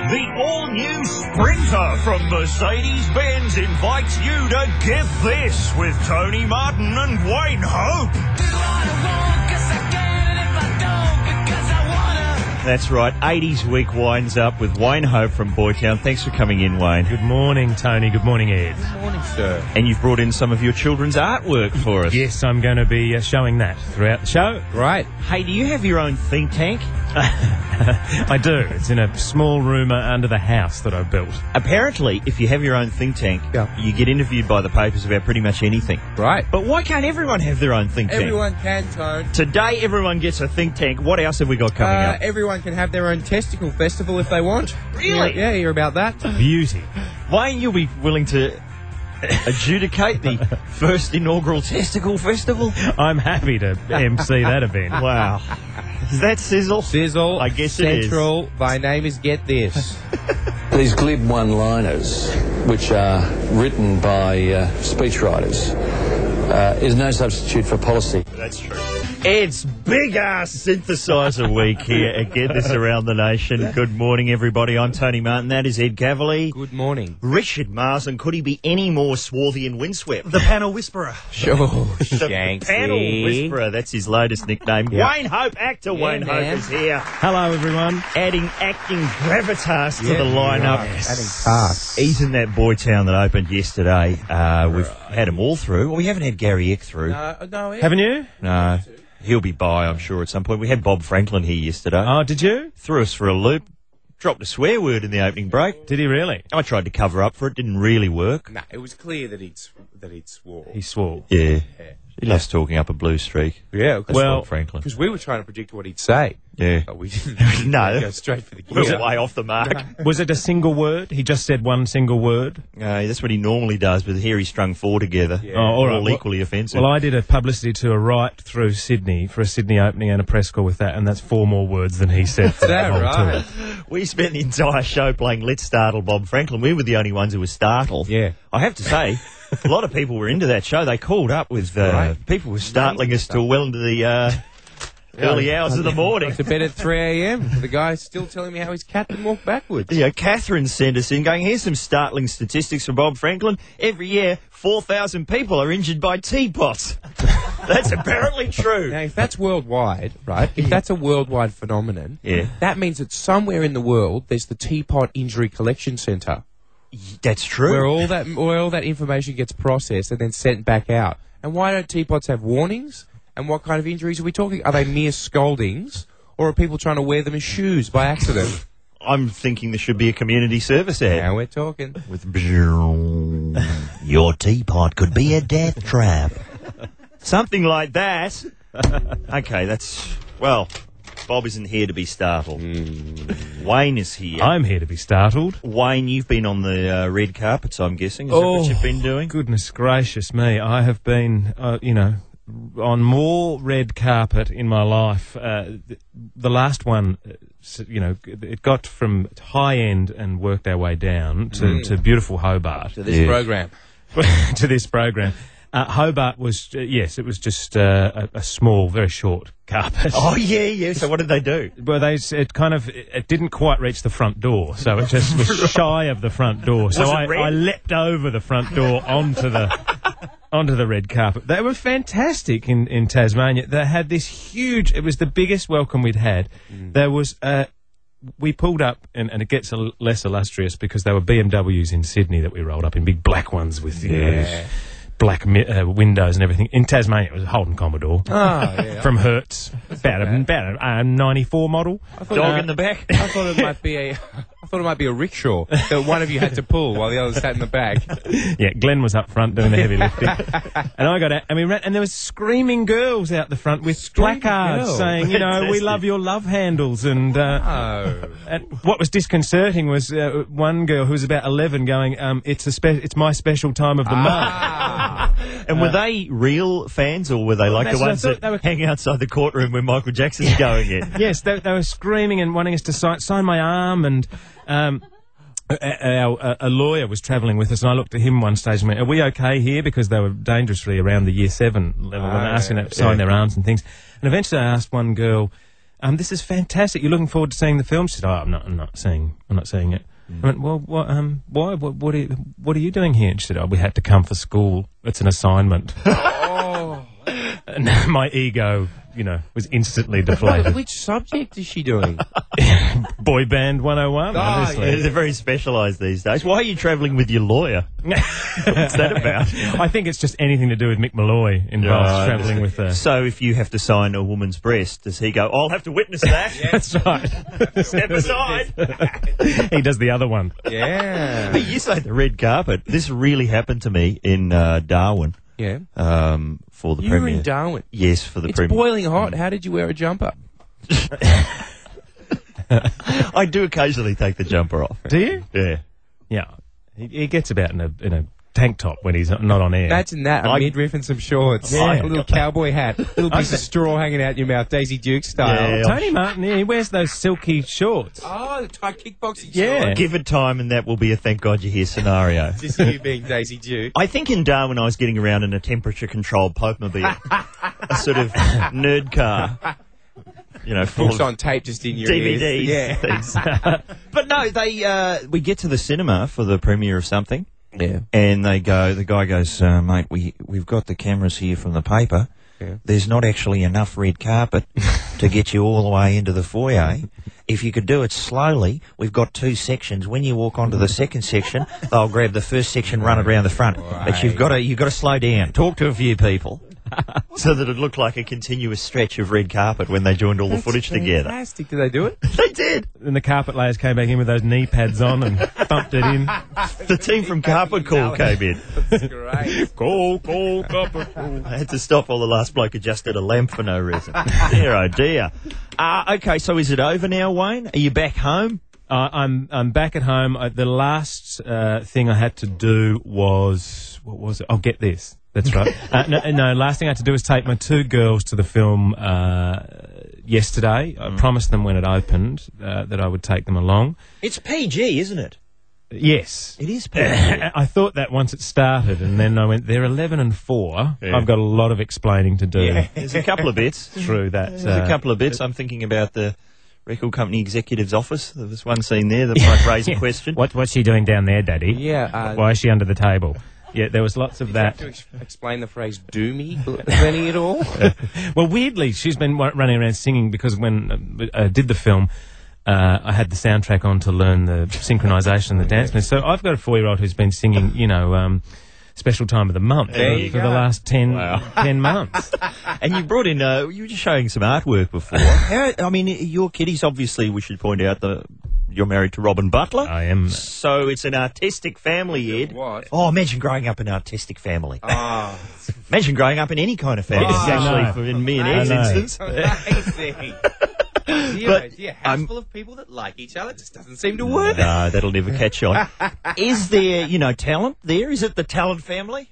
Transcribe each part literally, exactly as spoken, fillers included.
The all-new Sprinter from Mercedes-Benz invites you to Get This with Tony Martin and Wayne Hope. That's right, eighties Week winds up with Wayne Hope from Boytown. Thanks for coming in, Wayne. Good morning, Tony. Good morning, Ed. Good morning, sir. And you've brought in some of your children's artwork for us. Yes, I'm going to be uh, showing that throughout the show. Right. Hey, do you have your own think tank? I do. It's in a small room under the house that I've built. Apparently, if you have your own think tank, Yeah. you get interviewed by the papers about pretty much anything. Right. But why can't everyone have their own think tank? Everyone can, Tone. Today, everyone gets a think tank. What else have we got coming Uh, up? everyone can have their own testicle festival if they want. Really? Yeah, yeah, you're about that. Beauty. Wayne, you'll be willing to adjudicate the first inaugural testicle festival? I'm happy to M C that event. Wow. Is that sizzle? Sizzle. I guess it is. Central. My name is Get This. These glib one-liners, which are written by uh, speechwriters, uh, is no substitute for policy. That's true. It's big-ass synthesizer week here at Get This Around the Nation. Good morning, everybody. I'm Tony Martin. That is Ed Cavalier. Good morning. Richard Marsden. Could he be any more swarthy and windswept? The panel whisperer. Sure. The Shanksy. panel whisperer. That's his latest nickname. Yeah. Wayne Hope, actor Yeah, Wayne man. Hope is here. Hello, everyone. Adding acting gravitas to Yeah, the lineup. right. Adding cast. He's in that Boytown that opened yesterday. Uh, we've had them all through. Well, we haven't had Gary Eck through. Uh, no, yeah. Haven't you? No. He'll be by, I'm sure, at some point. We had Bob Franklin here yesterday. Oh, did you? Threw us for a loop. Dropped a swear word in the opening break. Did he really? I tried to cover up for it. Didn't really work. No, it was clear that he'd, that he'd swore. He swore. Yeah. He loves talking up a blue streak. Yeah, That's Well- Bob Franklin. because we were trying to predict what he'd say. Yeah. But we didn't. No. Go straight for the We were kill. way off the mark. Was it a single word? He just said one single word? Uh, that's what he normally does, but here he strung four together. Yeah. Oh, all right. All Well- equally offensive. Well, I did a publicity tour right through Sydney for a Sydney opening and a press call with that, and that's four more words than he said for Is that that whole right? tour. We spent the entire show playing Let's Startle Bob Franklin. We were the only ones who were startled. Yeah. I have to say, a lot of people were into that show. They called up with, uh, Right. people were startling us till well into the uh, early hours of the morning. To bed at three a.m. The guy's still telling me how his cat can walk backwards. Yeah, Catherine sent us in going, here's some startling statistics from Bob Franklin. Every year, four thousand people are injured by teapots. That's apparently true. Now, if that's worldwide, right, if that's a worldwide phenomenon, Yeah. that means that somewhere in the world there's the Teapot Injury Collection Centre, That's true. where all that where all that information gets processed and then sent back out. And why don't teapots have warnings? And what kind of injuries are we talking? Are they mere scoldings, or are people trying to wear them as shoes by accident? I'm thinking there should be a community service ad. Now we're talking. With your teapot could be a death trap. Something like that. Okay, that's, well, Bob isn't here to be startled. Wayne is here. I'm here to be startled. Wayne, you've been on the uh, red carpets, I'm guessing. Is that what you've been doing? Goodness gracious me. I have been, uh, you know, on more red carpet in my life. Uh, the, the last one, uh, s- you know, it got from high end and worked our way down to, to beautiful Hobart. To this Yeah. program. to this program. Uh, Hobart was, uh, yes, it was just uh, a, a small, very short carpet. Oh, yeah, yeah. So what did they do? Well, they s- it kind of it, it didn't quite reach the front door, so it just was shy of the front door. So Was it I, red? I leapt over the front door onto the onto the red carpet. They were fantastic in, in Tasmania. They had this huge. It was the biggest welcome we'd had. There was. Uh, we pulled up, and, and it gets a l- less illustrious because there were B M Ws in Sydney that we rolled up in big black ones with you know, black mi- uh, windows and everything. In Tasmania, it was a Holden Commodore. Oh, yeah. From Hertz, about a, about a um, ninety-four model. Dog uh, in the back? I thought it might be a. I thought it might be a rickshaw that one of you had to pull while the other sat in the back. Yeah, Glenn was up front doing the heavy lifting, and I got out, and we ran, and there was screaming girls out the front with Screaming placards girls? saying, you know, we Fantastic. love your love handles, and, uh, Oh. and what was disconcerting was uh, one girl who was about eleven going, um, it's a spe- it's my special time of the Ah. And were they real fans, or were they like the that's what I ones thought. that They were- hang outside the courtroom when Michael Jackson's going in? month. Yes, they, they were screaming and wanting us to sign, sign my arm, and um, a, a, a, a lawyer was travelling with us, and I looked at him one stage and went, are we okay here? Because they were dangerously around the year seven level, and Ah, asking yeah, them to sign yeah. their arms and things. And eventually I asked one girl, um, this is fantastic. You're looking forward to seeing the film? She said, oh, I'm not, I'm not seeing, I'm not seeing it. Mm. I went, well, what, um, why? What, what, are you, what are you doing here? And she said, oh, we had to come for school. It's an assignment. Oh. And my ego, you know, was instantly deflated. Which subject is she doing? Boy Band one oh one, Oh, obviously. Yeah, they're very specialised these days. Why are you travelling with your lawyer? What's that about? I think it's just anything to do with Mick Malloy involves Right. travelling with her. So if you have to sign a woman's breast, does he go, I'll have to witness that? That's right. Step aside. He does the other one. Yeah. But you say the red carpet. This really happened to me in uh, Darwin Yeah. um, for the You were premiere. in Darwin. Yes, for the It's premiere. boiling hot. How did you wear a jumper? I do occasionally take the jumper off. Do you? Yeah. Yeah. He, he gets about in a in a tank top when he's not on air. Imagine that, a I- midriff and some shorts. Yeah. A little cowboy hat. Little piece of straw hanging out your mouth, Daisy Duke style. Yeah. Tony Martin, yeah, he wears those silky shorts. Oh, the tight kickboxing Yeah. shorts. Give it time and that will be a thank God you're here scenario. Just you being Daisy Duke. I think in Darwin I was getting around in a temperature-controlled Popemobile. A sort of nerd car. You know, full Books of on tape just in your D V Ds. ears. Yeah. things. But no, they uh, we get to the cinema for the premiere of something. Yeah. And they go, the guy goes, uh, mate, we, we've got the cameras here from the paper. Yeah. There's not actually enough red carpet to get you all the way into the foyer. If you could do it slowly, we've got two sections. When you walk onto the second section, they'll grab the first section, run it around the front. But you've got to, you've got to slow down. Talk to a few people. So that it looked like a continuous stretch of red carpet when they joined all the footage together. Fantastic. Did they do it? They did. And the carpet layers came back in with those knee pads on and thumped it in. The team from Carpet Call came in. That's great. Call, call, carpet call. I had to stop while the last bloke adjusted a lamp for no reason. Dear, oh dear. Uh, okay, so is it over now, Wayne? Are you back home? Uh, I'm I'm back at home. Uh, the last uh, thing I had to do was what was it? Oh, get this. That's right. uh, no, no, last thing I had to do was take my two girls to the film uh, yesterday. I promised them when it opened uh, that I would take them along. It's P G, isn't it? Yes. It is P G. I thought that once it started, and then I went, they're eleven and four. Yeah. I've got a lot of explaining to do Yeah, there's a couple of bits. through that. There's uh, a couple of bits. I'm thinking about the record company executive's office. There was one scene there that might raise a question. What, what's she doing down there, Daddy? Yeah. Uh, Why is she under the table? Yeah, there was lots of Did you have that. to ex- explain the phrase "do me" plenty at all? Well, weirdly, she's been w- running around singing because when I uh, did the film, uh, I had the soundtrack on to learn the synchronisation and the dance moves. So I've got a four-year-old who's been singing, you know, um, special time of the month There for, you for go. the last ten, Wow. ten months. And you brought in, uh, you were just showing some artwork before. How, I mean, your kiddies, obviously, we should point out that you're married to Robin Butler. I am. So it's an artistic family, Ed. What? Oh, imagine growing up in an artistic family. Ah, Imagine growing up in any kind of family, Yes, I actually, know. for, in me and I Ed's know. instance. amazing. Dear, But dear, house I'm- full of people that like each other just doesn't seem to work. No, that'll never catch on. Is there, you know, talent there? Is it the talent family?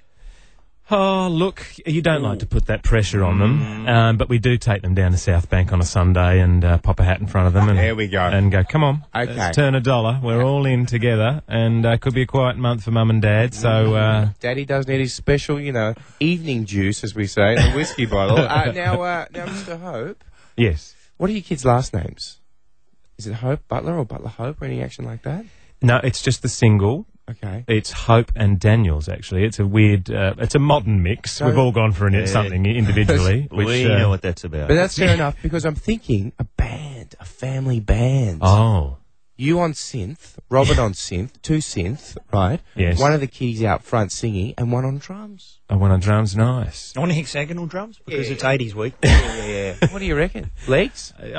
Oh, look, you don't like to put that pressure on them, um, but we do take them down to South Bank on a Sunday and uh, pop a hat in front of them and, There we go. and go, come on, Okay. let's turn a dollar. We're all in together, and uh, could be a quiet month for Mum and Dad, so... Uh, Daddy does need his special, you know, evening juice, as we say, the whiskey bottle. Uh, now, uh, now, Mister Hope, yes. what are your kids' last names? Is it Hope Butler or Butler Hope or any action like that? No, it's just the single. Okay. It's Hope and Daniels, actually. It's a weird, uh, it's a modern mix. So- We've all gone for an, Yeah. something individually. which, we uh, know what that's about. But that's fair enough because I'm thinking a band, a family band. Oh, You on synth, Robert on synth, two synth, right? Yes. One of the kiddies out front singing and one on drums. I want on drums, nice. On hexagonal drums? Because Yeah. it's eighties week. Yeah. What do you reckon? Legs? Uh,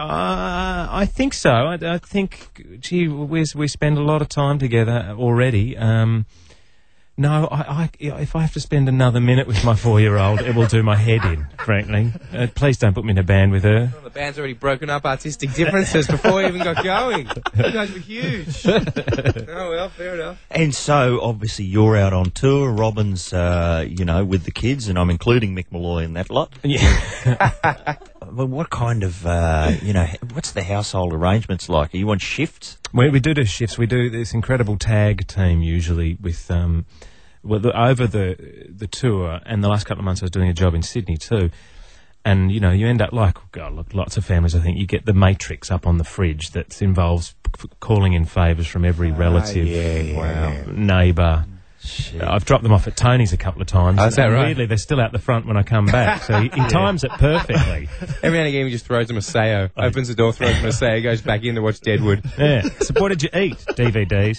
I think so. I, I think, gee, we we spend a lot of time together already. Um, no, I, I, if I have to spend another minute with my four-year-old, it will do my head in, frankly. Uh, please don't put me in a band with her. Well, the band's already broken up artistic differences before we even got going. You guys were huge. Oh, well, fair enough. And so, obviously, you're out on tour. Robin's, uh, you know, with the kids, and I'm including Mick Malloy in that lot. Yeah. Well, what kind of, uh, you know, what's the household arrangements like? Are you on shifts? We, we do do shifts. We do this incredible tag team usually with um, well, the, over the the tour and the last couple of months I was doing a job in Sydney too. And, you know, you end up like, oh God, look, lots of families, I think, you get the matrix up on the fridge that involves f- calling in favours from every relative, yeah, yeah, wow, yeah. neighbour. I've dropped them off at Tony's a couple of times. Oh, is that and right? Weirdly, they're still out the front when I come back, so he, he times it perfectly. Every now and again, he just throws him a Masseo. Opens the door, throws him a Masseo, goes back in to watch Deadwood. Yeah. So what did you eat? D V Ds.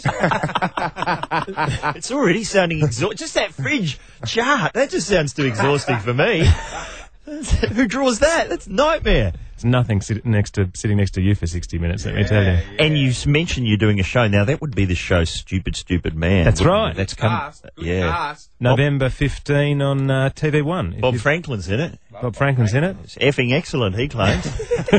It's already sounding exhausting. Just that fridge chart, that just sounds too exhausting for me. Who draws that? That's nightmare. It's nothing sit next to sitting next to you for sixty minutes, let me tell you. And you s- mentioned you're doing a show. Now, that would be the show Stupid, Stupid Man. That's wouldn't right. it? That's come, yeah. November fifteenth on uh, T V one. If Bob you- Franklin's in it. Bob Franklin's in it. It's effing excellent, he claims.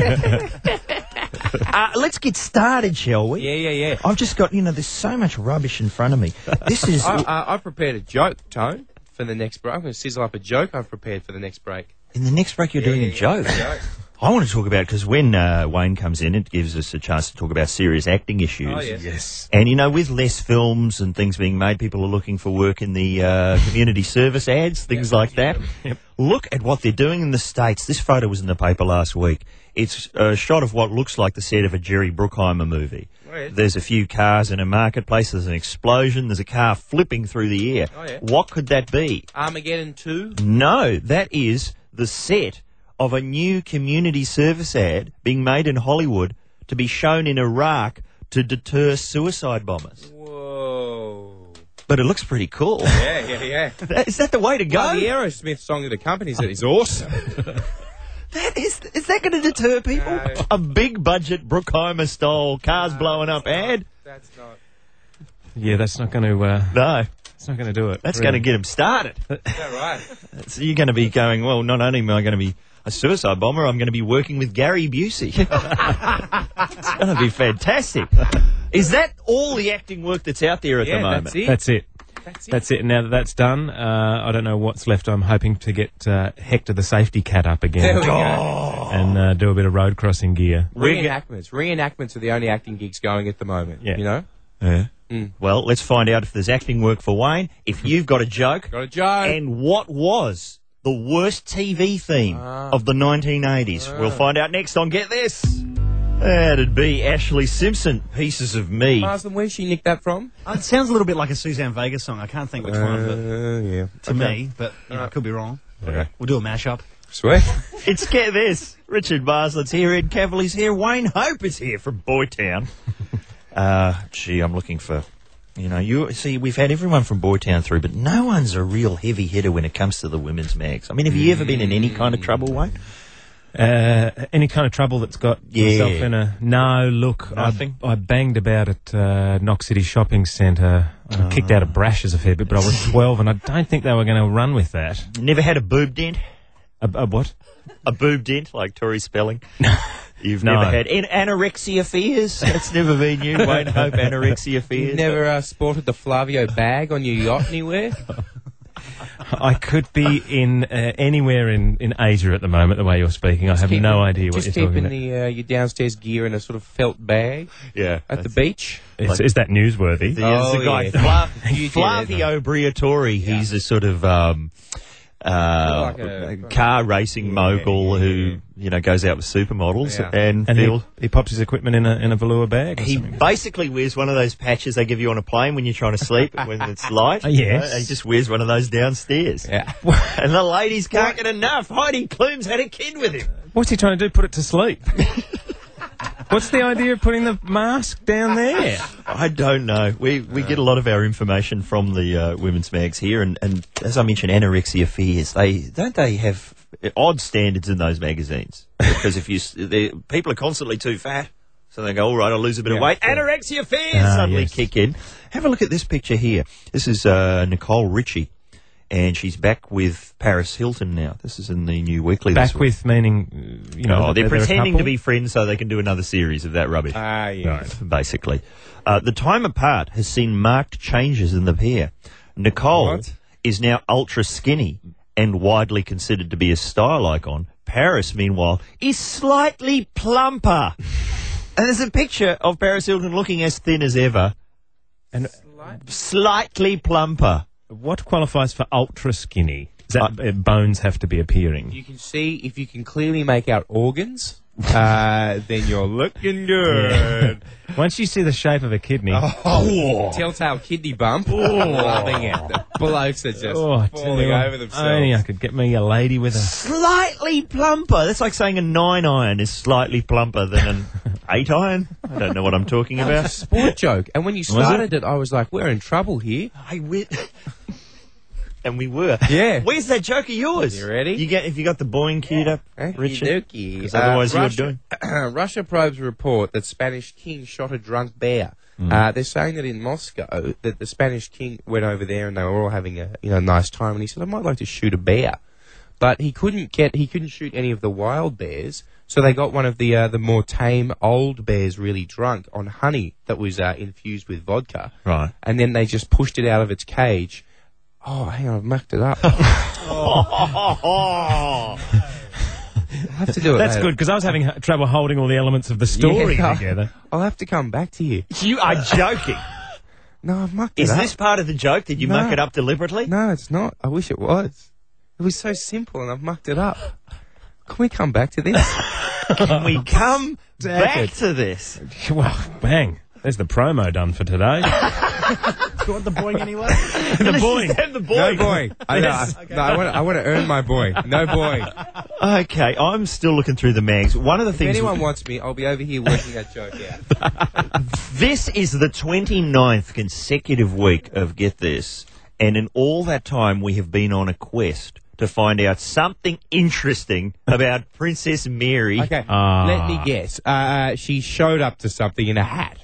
uh, let's get started, shall we? Yeah, yeah, yeah. I've just got, you know, there's so much rubbish in front of me. This is... I, I, I've prepared a joke, Tone, for the next break. I'm going to sizzle up a joke I've prepared for the next break. in the next break, you're doing a joke. I want to talk about, because when uh, Wayne comes in, it gives us a chance to talk about serious acting issues. Oh, yes. Yes. And, you know, with less films and things being made, people are looking for work in the uh, community service ads, things like that. Yep. Look at what they're doing in the States. This photo was in the paper last week. It's a shot of what looks like the set of a Jerry Bruckheimer movie. Oh, yeah. There's a few cars in a marketplace. There's an explosion. There's a car flipping through the air. Oh, yeah. What could that be? Armageddon two? No, that is the set of a new community service ad being made in Hollywood to be shown in Iraq to deter suicide bombers. Whoa. But it looks pretty cool. Yeah, yeah, yeah. Is that the way to go? Well, the Aerosmith song that accompanies it is awesome. That is, is that going to deter people? No. A big budget Bruckheimer style cars blowing up ad? That's not. Yeah, that's not going to. Uh, No, it's not going to do it. that's really. going to get them started. Is that right? So you're going to be going, well, not only am I going to be a suicide bomber, I'm going to be working with Gary Busey. It's going to be fantastic. Is that all the acting work that's out there at Yeah, the moment? that's it. That's it. That's it. That's it. Now that that's done, uh, I don't know what's left. I'm hoping to get uh, Hector the safety cat up There again we go. and uh, do a bit of road crossing gear. Reenactments. Reenactments are the only acting gigs going at the moment. Yeah. You know? Yeah. Mm. Well, let's find out if there's acting work for Wayne, if you've got a joke, Got a joke. and what was the worst T V theme Ah. of the nineteen eighties. We'll find out next on Get This. That'd be Ashley Simpson, Pieces of Me. Marsden, where'd she nick that from? Uh, It sounds a little bit like a Suzanne Vega song. I can't think which one, but Uh, yeah. to me, but you know, I could be wrong. Okay. We'll do a mashup. Sweet. It's Get This. Richard Marsland's here, Ed Cavali's here, Wayne Hope is here from Boytown. uh, gee, I'm looking for, you know, you see, we've had everyone from Boytown through, but no one's a real heavy hitter when it comes to the women's mags. I mean, have you ever been in any kind of trouble, Wayne? Uh, any kind of trouble that's got Yeah. yourself in a... No, look, Nothing? I, I banged about at uh, Knox City Shopping Centre. I kicked out of Brashes a fair bit, but I was twelve and I don't think they were going to run with that. Never had a boob dent? A, a what? A boob dent, like Tori Spelling? You've No. never had an anorexia fears? That's never been you, Wayne Hope, anorexia fears? You've never uh, sported the Flavio bag on your yacht anywhere? I could be in uh, anywhere in, in Asia at the moment, the way you're speaking. I have Keep- no idea what Just you're talking keeping about. the, uh, your downstairs gear in a sort of felt bag Yeah. at the beach. Is, is that newsworthy? The, Oh, the guy, yeah. Fla- You did it. Flavio Briatore, he's a sort of um, uh, Like a- car racing mogul yeah, who, yeah. you know, goes out with supermodels Yeah. and, And feel... he, he pops his equipment in a, in a velour bag or He something? basically wears one of those patches they give you on a plane when you're trying to sleep when it's light. Oh, yes. You know, he just wears one of those downstairs. Yeah. And the ladies can't get enough. Heidi Klum's had a kid with him. What's he trying to do? Put it to sleep? What's the idea of putting the mask down there? I don't know. We we get a lot of our information from the uh, women's mags here, and, and as I mentioned, anorexia fears. They don't they have odd standards in those magazines because if you s- they- people are constantly too fat, so they go, all right, I'll lose a bit of Yeah, weight. yeah. Anorexia fears Ah, suddenly yes. kick in. Have a look at this picture here. This is uh, Nicole Richie. And she's back with Paris Hilton now. This is in the New Weekly. Back this week. with meaning, uh, you know, Oh, that they're, a pretending to couple? be friends so they can do another series of that rubbish. Ah, yeah. Basically. Uh, the time apart has seen marked changes in the pair. Nicole What? is now ultra skinny and widely considered to be a style icon. Paris, meanwhile, is slightly plumper. And there's a picture of Paris Hilton looking as thin as ever. And Slightly plumper. what qualifies for ultra skinny? Is that, uh, bones have to be appearing. You can see if you can clearly make out organs, uh, then you're looking good. Once you see the shape of a kidney, Oh, telltale kidney bump. Loving it. The blokes are just oh, I tell falling you what, over themselves. only I could get me a lady with a... Slightly plumper. That's like saying a nine iron is slightly plumper than an eight iron. I don't know what I'm talking It's a about. sport joke. And when you started it? I was like, we're in trouble here. I wi- And we were. Yeah. Where's that joke of yours? You ready? You get if you got the boing queued up, Richard. Okey-dokey. Because otherwise Uh, you're Russia- doing. Russia probes report that Spanish king shot a drunk bear. Uh, they're saying that in Moscow, that the Spanish king went over there and they were all having a you know nice time, and he said, "I might like to shoot a bear," but he couldn't get he couldn't shoot any of the wild bears, so they got one of the uh, the more tame old bears really drunk on honey that was uh, infused with vodka, Right. and then they just pushed it out of its cage. Oh, hang on, I've mucked it up. I'll have to do it. That's later. good, because I was having h- trouble holding all the elements of the story Yeah. together. I'll have to come back to you. You are joking. No, I've mucked Is it up. this part of the joke? Did you No. muck it up deliberately? No, it's not. I wish it was. It was so simple and I've mucked it up. Can we come back to this? Can we come Dang back it. to this? Well, bang. There's the promo done for today. Do you want the boing anyway? the boing. Have the boy. No boy. I, know, Yes. I, no, I want. I want to earn my boy. No boy. Okay, I'm still looking through the mags. One of the If things. anyone wants me, I'll be over here working that joke out. This is the twenty-ninth consecutive week of Get This, and in all that time we have been on a quest to find out something interesting about Princess Mary. Okay. Ah. Let me guess. Uh, she showed up to something in a hat.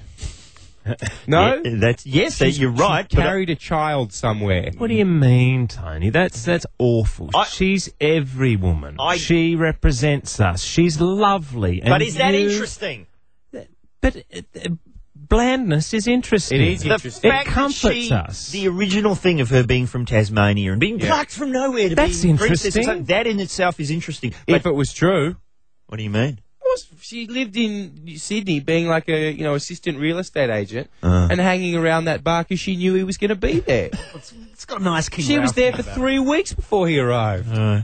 No. Yeah, that's yes, that you're right. She but I- carried a child somewhere. What do you mean, Tony? That's that's awful. I- She's every woman. I- she represents us. She's lovely. but and is that you- interesting? But uh, uh, blandness is interesting. It is The interesting. fact It comforts that she, us. The original thing of her being from Tasmania and being Yeah. plucked from nowhere to That's be princess, interesting. that in itself is interesting. But If it was true. what do you mean? course, she lived in Sydney, being like a you know assistant real estate agent, Uh. and hanging around that bar because she knew he was going to be there. It's got a nice King She was Ralph there thing for about three weeks before he arrived. Uh,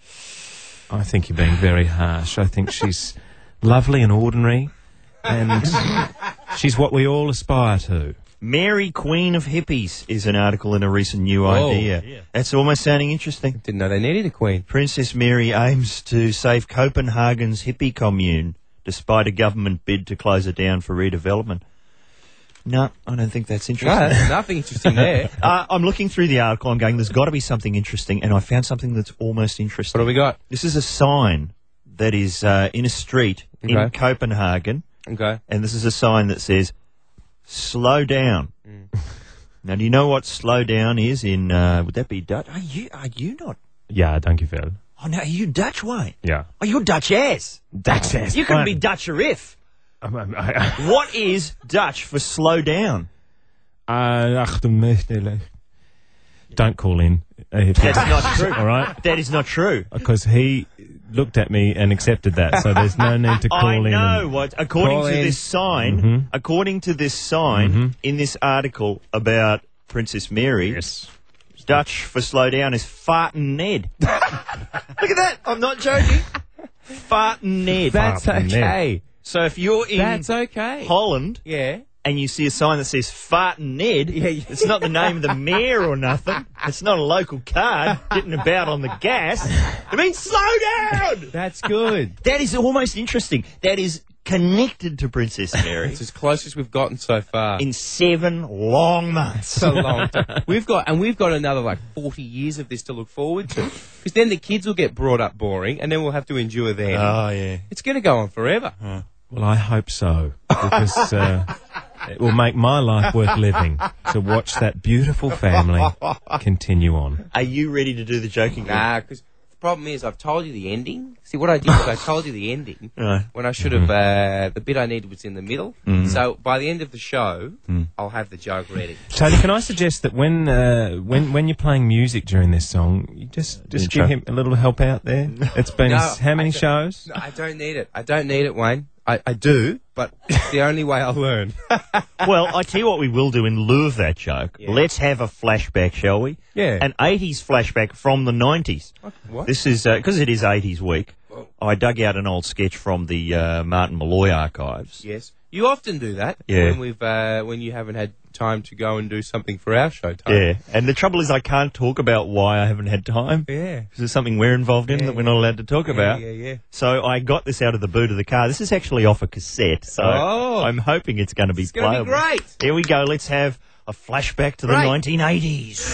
I think you're being very harsh. I think she's lovely and ordinary, and she's what we all aspire to. Mary, Queen of Hippies, is an article in a recent New Whoa. Idea. Yeah. That's almost sounding interesting. Didn't know they needed a queen. Princess Mary aims to save Copenhagen's hippie commune despite a government bid to close it down for redevelopment. No, I don't think that's No, interesting. there's nothing interesting there. Uh, I'm looking through the article. I'm going, there's got to be something interesting, and I found something that's almost interesting. What do we got? This is a sign that is uh, in a street in Okay. Copenhagen, Okay. and this is a sign that says, slow down. Mm. Now, do you know what slow down is in, uh, would that be Dutch? Are you, are you not? Ja, dankjewel. Oh, no, are you Dutch, Wayne? Ja. Oh, you're Dutch ass. Dutch ass. You can be Dutcher-if. Um, um, I- I- What is Dutch for slow down? Uh, ach, de meeste- Don't call in. Uh, That's not true. All right? That is not true. Because he looked at me and accepted that, so there's no need to call I in. know and- what. According Call to in. this sign, Mhm. according to this sign Mhm. in this article about Princess Mary, Yes. Dutch for slow down is fartin' Ned. Look at that. I'm not joking. Fartin' Ned. That's Fucking okay. So if you're in That's okay. Holland Yeah. and you see a sign that says fartin' Ned, Yeah, yeah. it's not the name of the mayor or nothing. It's not a local card getting about on the gas. It means slow down. That's good. That is almost interesting. That is connected to Princess Mary It's as close as we've gotten so far. in seven long months. so long. We've got, and we've got another like forty years of this to look forward to. Because then the kids will get brought up boring, and then we'll have to endure them. Oh, yeah. It's going to go on forever. Well, I hope so, because uh, it will make my life worth living to watch that beautiful family continue on. Are you ready to do the joking? Nah, because the problem is I've told you the ending. See, what I did was I told you the ending Right. when I should have. Uh, the bit I needed was in the middle. So by the end of the show, I'll have the joke ready. Tony, can I suggest that when uh, when when you're playing music during this song, you just just Intro. give him a little help out there? It's been No, s- how many I shows? No, I don't need it. I don't need it, Wayne. I, I do, but it's the only way I'll learn. Well, I tell you what we will do in lieu of that joke. Yeah. Let's have a flashback, shall we? Yeah. An eighties flashback from the nineties. What? This is, because it is eighties week, I dug out an old sketch from the uh, Martin Malloy archives. Yes. You often do that. Yeah. When we've uh, when you haven't had time to go and do something for our show time. Yeah, and the trouble is I can't talk about why I haven't had time. Yeah. Because there's something we're involved in Yeah, that we're not allowed to talk Yeah, about. yeah, yeah. So I got this out of the boot of the car. This is actually off a cassette, so Oh. I'm hoping it's going to be It's gonna be playable. great. Here we go. Let's have a flashback to the Great. nineteen eighties.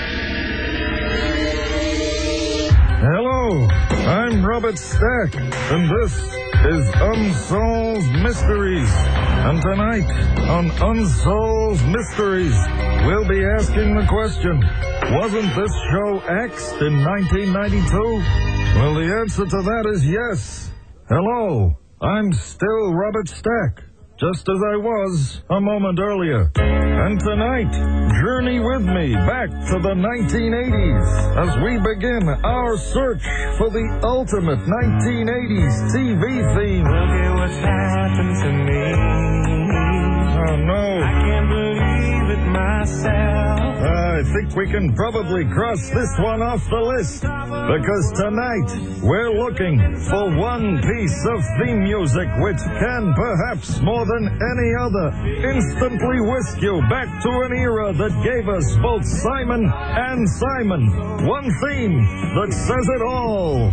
Hello, I'm Robert Stack, and this is Unsolved Mysteries. And tonight, on Unsolved Mysteries, we'll be asking the question, wasn't this show axed in nineteen ninety-two? Well, the answer to that is yes. Hello, I'm still Robert Stack, just as I was a moment earlier. And tonight, journey with me back to the nineteen eighties as we begin our search for the ultimate nineteen eighties T V theme. Look at what's happened to me. Oh no, I can't believe it myself. I think we can probably cross this one off the list, because tonight we're looking for one piece of theme music which can, perhaps more than any other, instantly whisk you back to an era that gave us both Simon and Simon. One theme that says it all.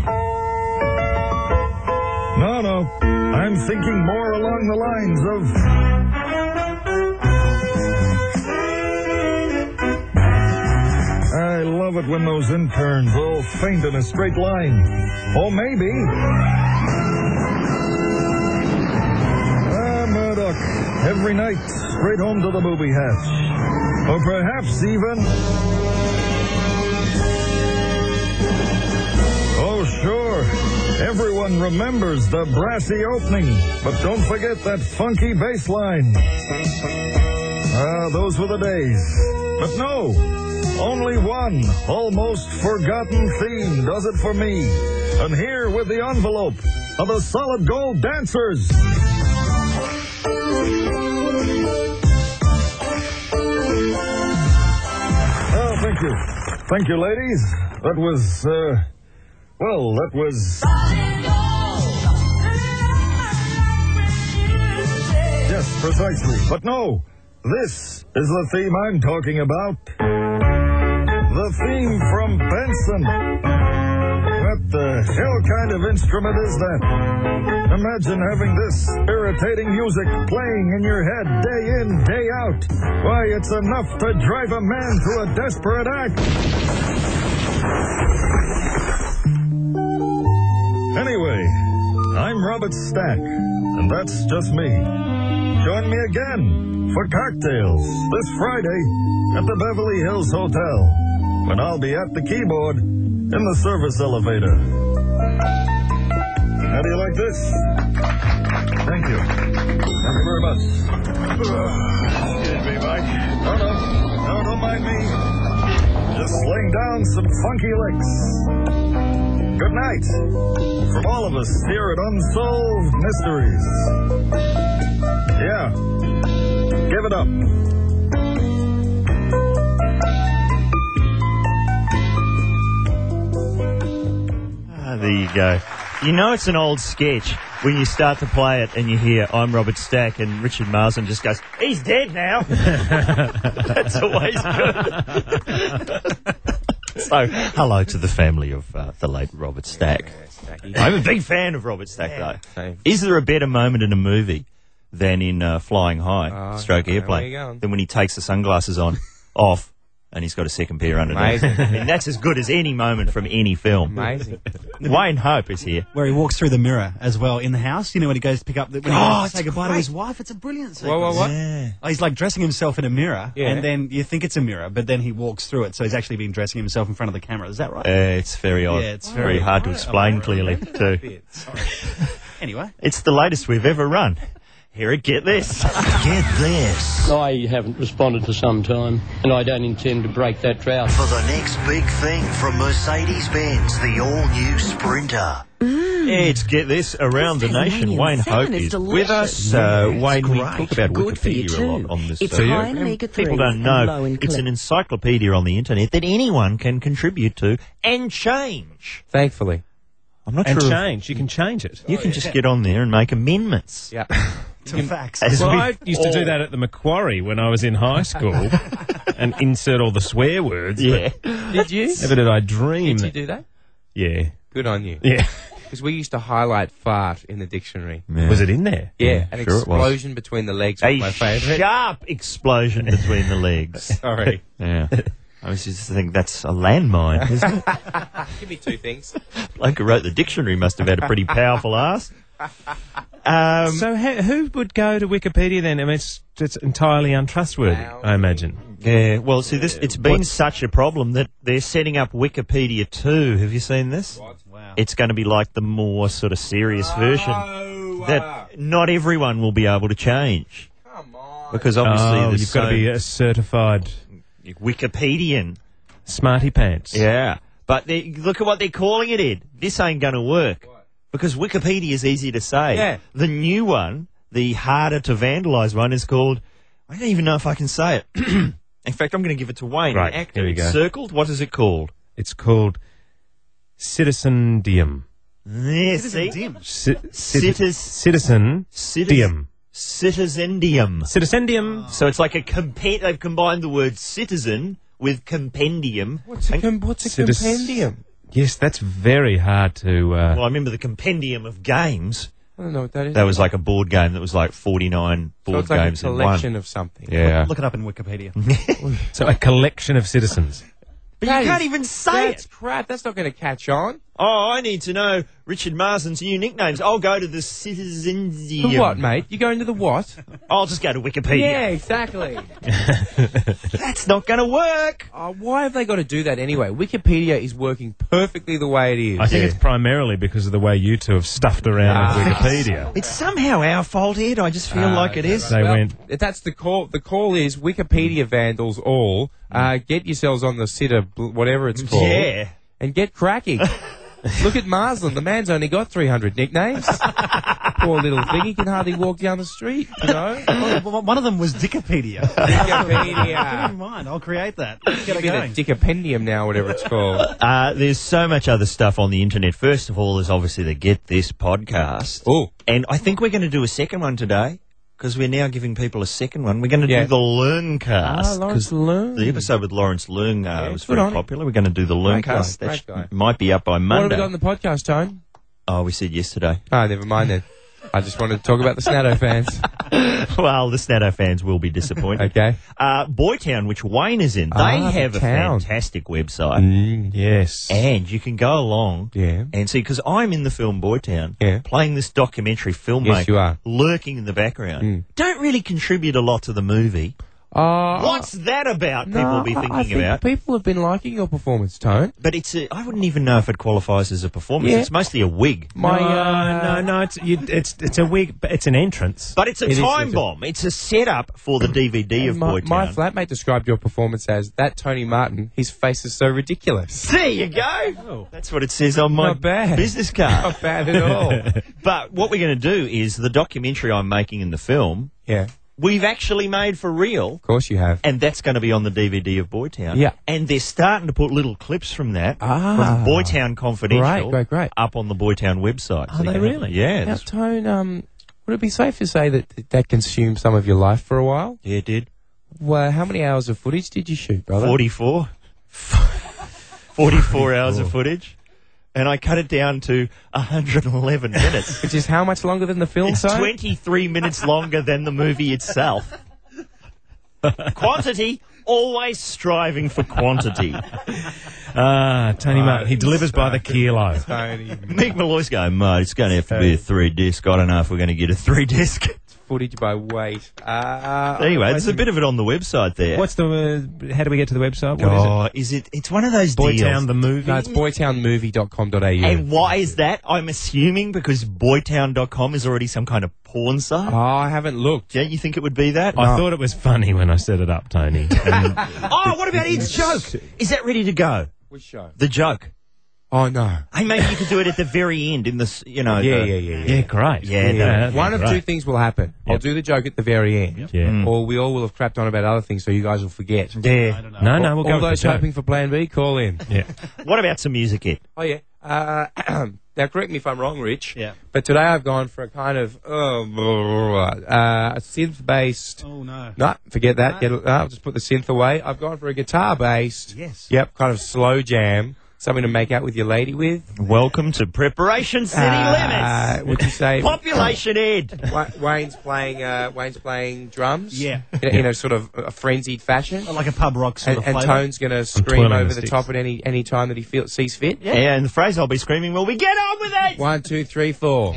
No, no, I'm thinking more along the lines of... I love it when those interns all faint in a straight line. Or maybe... Ah, Murdoch. Every night, straight home to the booby hatch. Or perhaps even... Oh, sure. Everyone remembers the brassy opening. But don't forget that funky bass line. Ah, those were the days. But no... Only one almost forgotten theme does it for me. And here with the envelope are the Solid Gold Dancers. Oh, thank you. Thank you, ladies. That was, uh, well, that was... Yes, precisely. But no, this is the theme I'm talking about. The theme from Benson. What the hell kind of instrument is that? Imagine having this irritating music playing in your head day in, day out. Why, it's enough to drive a man to a desperate act. Anyway, I'm Robert Stack, and that's just me. Join me again for cocktails this Friday at the Beverly Hills Hotel, when I'll be at the keyboard in the service elevator. How do you like this? Thank you. Thank you very much. Excuse me, Mike. No, no. No, don't mind me. Just laying down some funky licks. Good night. From all of us here at Unsolved Mysteries. Yeah. Give it up. Ah, there you go. You know it's an old sketch when you start to play it and you hear, I'm Robert Stack, and Richard Marsden just goes, he's dead now. That's always good. So, hello to the family of uh, the late Robert Stack. I'm a big fan of Robert Stack, though. Same. Is there a better moment in a movie than in uh, Flying High, Oh, stroke where airplane, you going? than when he takes the sunglasses on, off, and he's got a second pair underneath? Amazing. I mean, that's as good as any moment from any film. Amazing. Wayne Hope is here. Where he walks through the mirror as well in the house. You know, when he goes to pick up the, when he Oh, goes to say it's goodbye to great. his wife. It's a brilliant sequence. Whoa, whoa, what? Yeah. Oh, he's like dressing himself in a mirror, Yeah. and then you think it's a mirror, but then he walks through it, so he's actually been dressing himself in front of the camera. Is that right? Uh, it's very odd. Yeah, it's very very- hard to I- explain I- clearly, too. Anyway. It's the latest we've ever run. Hear it, get this. Get this. I haven't responded for some time, and I don't intend to break that drought. For the next big thing from Mercedes-Benz, the all-new Sprinter. It's get this around the This nation. Tasmanian Wayne salmon Hope is is with delicious. us. Uh, It's Wayne, we great. talk about Good for you Wikipedia a too. lot on this It's show. high in omega People threes don't and know low in it's an cholesterol. encyclopedia on the internet that anyone can contribute to and change. Thankfully. I'm not And sure. if- change. You can change it. You can just get on there and make amendments. Yeah. To facts. As Well, we I used to do all- that at the Macquarie when I was in high school and insert all the swear words. Yeah. Did you? Never did I dream. Did you do that? Yeah. Good on you. Yeah. Because we used to highlight fart in the dictionary. Was it in there? Yeah, an sure it was. explosion between the legs was A my favourite. sharp explosion between the legs. Sorry. Yeah. I was just thinking that's a landmine, isn't it? Give me two things. Bloke who wrote the dictionary must have had a pretty powerful ass. Um, So ha- who would go to Wikipedia then? I mean, it's, it's entirely untrustworthy, I imagine. yeah, well, see, this it's been such a problem that they're setting up Wikipedia two. Have you seen this? Wow. It's going to be like the more sort of serious version that not everyone will be able to change. Come on. Because obviously Oh, there's you've got to so- be a certified Wikipedian. smarty pants. Yeah. But they, look at what they're calling it, Ed. This ain't going to work. Because Wikipedia is easy to say. Yeah. The new one, the harder to vandalise one, is called... I don't even know if I can say it. In fact, I'm going to give it to Wayne. Right, The actor. here we It's go. circled. What is it called? It's called Citizendium. Yeah, see? Dim. Ci- Citis- Citizen Citis- Dium. Citizendium. Citizendium. So it's like a compa- they've combined the word citizen with compendium. What's a, com- what's a Citis- compendium? Yes, that's very hard to... Uh, Well, I remember the compendium of games. I don't know what that is. That was like a board game that was like forty-nine so board it's like games a in collection one. of something. Yeah. Look it up in Wikipedia. so a collection of citizens. But That you can't is- even say That's it. crap. That's not going to catch on. Oh, I need to know Richard Marsden's new nicknames. I'll go to the Citizendium. The what, mate? You going to the what? I'll just go to Wikipedia. Yeah, exactly. That's not going to work. Oh, why have they got to do that anyway? Wikipedia is working perfectly the way it is. I think it's primarily because of the way you two have stuffed around with Wikipedia. It's somehow our fault, Ed. I just feel Ah, like it is. They Well, went... That's the call. The call is Wikipedia vandals all. Uh, get yourselves on the sitter, whatever it's called. Yeah. And get cracking. Look at Marsland. The man's only got three hundred nicknames. Poor little thing. He can hardly walk down the street, you know? Well, one of them was Dickopedia. Wikipedia. Never mind, I'll create that. Get it Give me going. the Dickopendium now, whatever it's called. Uh, there's so much other stuff on the internet. First of all, there's obviously the Get This podcast. Oh. And I think we're going to do a second one today because we're now giving people a second one. We're going to Yeah. do the Learncast. Ah, Lawrence 'cause Learn. The episode with Lawrence Leung uh, Yeah, was good very on him. popular. We're going to do the Great guy, Learncast. That great sh- guy. might be up by What have Monday. we got on the podcast, Tone? Oh, we said yesterday. Ah, never mind then. I just wanted to talk about the Snatto fans. Well, the Snatto fans will be disappointed. Okay. Uh, Boytown, which Wayne is in, they Ah, have a Town. fantastic website. Mm, Yes. And you can go along yeah. and see, because I'm in the film Boytown, Yeah. playing this documentary filmmaker, Yes, you are. lurking in the background. Mm. Don't really contribute a lot to the movie. Uh, What's that about? no, People will be I- thinking I think about. people have been liking your performance, Tone. But it's a, I wouldn't even know if it qualifies as a performance. Yeah. It's mostly a wig. My, no, uh, no, no, it's, you, it's, it's a wig, but it's an entrance. But it's a It is, time it's a- bomb. It's a setup for the D V D of my, Boytown. my flatmate described your performance as that Tony Martin, his face is so ridiculous. There you go. That's what it says on my Not bad. business card. Not bad at all. But what we're going to do is the documentary I'm making in the film, Yeah, we've actually made for real. of course you have. And that's going to be on the D V D of Boytown. Yeah. And they're starting to put little clips from that, Ah. from Boytown Confidential, Great, great, great. up on the Boytown website. Are you they can- really? Yeah. Now, that's- Tone, um, would it be safe to say that that consumed some of your life for a while? yeah, it did. Well, how many hours of footage did you shoot, brother? forty-four. forty-four hours of footage. And I cut it down to one hundred eleven minutes. Which is how much longer than the film, It's Tone? twenty-three minutes longer than the movie itself. Quantity, always striving for quantity. Ah, Tony Martin. He delivers by the kilo. Tony. Mick Malloy's going, mate, it's going to have to be a three disc. I don't know if we're going to get a three disc. Footage by weight. Uh, Anyway, there's a bit of it on the website there. What's the, uh, how do we get to the website? What oh, is it? It's one of those is it? Boytown deals. the movie? No, it's boytown movie dot com dot a u. And why is that? I'm assuming because boytown dot com is already some kind of porn site. Oh, I haven't looked. Don't you think it would be that? I thought it was funny when I set it up, Tony. And Oh, what about Ed's joke? Is that ready to go? Which show? The joke. Oh, no. Hey, maybe you could do it at the very end in the, s- you know. Yeah, the- yeah, yeah, yeah. Yeah, great. Yeah, no, that'd be One of great. two things will happen. I'll do the joke at the very end, Yeah. or we all will have crapped on about other things, so you guys will forget. Yeah. No, no, we'll go All with those the joke. hoping for Plan B, call in. Yeah. What about some music, Ed? Oh, yeah. Uh, now, correct me if I'm wrong, Rich. Yeah. But today I've gone for a kind of oh, blah, blah, blah, uh, a synth-based. Oh, no. No, forget that. Get, uh, I'll just put the synth away. I've gone for a guitar-based. Yes. Yep, kind of slow jam. Something to make out with your lady with. Welcome to Preparation City Uh, Limits. would you say Population Ed. Wa- Wayne's playing? Uh, Wayne's playing drums. Yeah. In, a- in a sort of a frenzied fashion. Like a pub rock sort And, of and flavour. Tone's going to scream twirling over the the sticks. top at any any time that he feels sees fit. Yeah, and the phrase I'll be screaming will be, get on with it! One, two, three, four.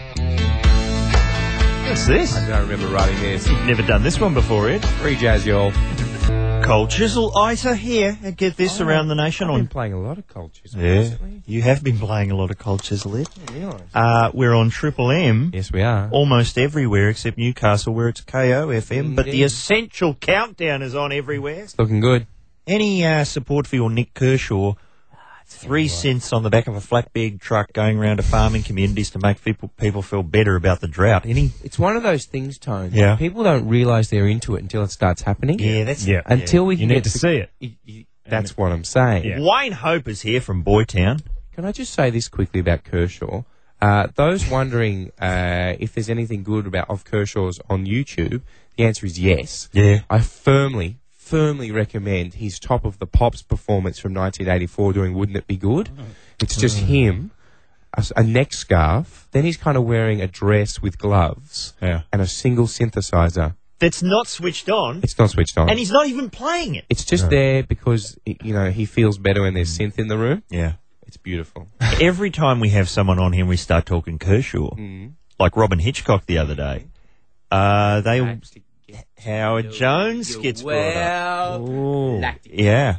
What's this? I don't remember writing this. Never done this one before, Ed. Free jazz, y'all. Cold Chisel Isa here and get this around the nation I've been on. playing a lot of cultures Yeah, recently. you have been playing a lot of Cold Chisel, Ed. I realise. Uh, we're on Triple M. Yes, we are. Almost everywhere except Newcastle, where it's K O F M. But the Indeed. essential countdown is on everywhere. Looking good. Any uh, support for your Nick Kershaw? Three synths on the back of a flatbed truck going around to farming communities to make people people feel better about the drought. Any? It's one of those things, Tone. Yeah. People don't realise they're into it until it starts happening. Yeah, that's Yeah. Until we You can need get to the- see it. Y- y- That's what I'm saying. Yeah. Wayne Hope is here from Boytown. Can I just say this quickly about Kershaw? Uh, those wondering uh, if there's anything good about of Kershaw's on YouTube, the answer is yes. Yeah. I firmly, firmly recommend his Top of the Pops performance from nineteen eighty-four doing Wouldn't It Be Good? It's just him, a, s- a neck scarf, then he's kind of wearing a dress with gloves Yeah. and a single synthesizer. That's not switched on, It's not switched on. and he's not even playing it. It's just there because, y- you know, he feels better when there's synth in the room. Yeah. It's beautiful. Every time we have someone on here, we start talking Kershaw, like Robin Hitchcock the other day. Uh, they Howard Jones gets brought up. Well, Yeah.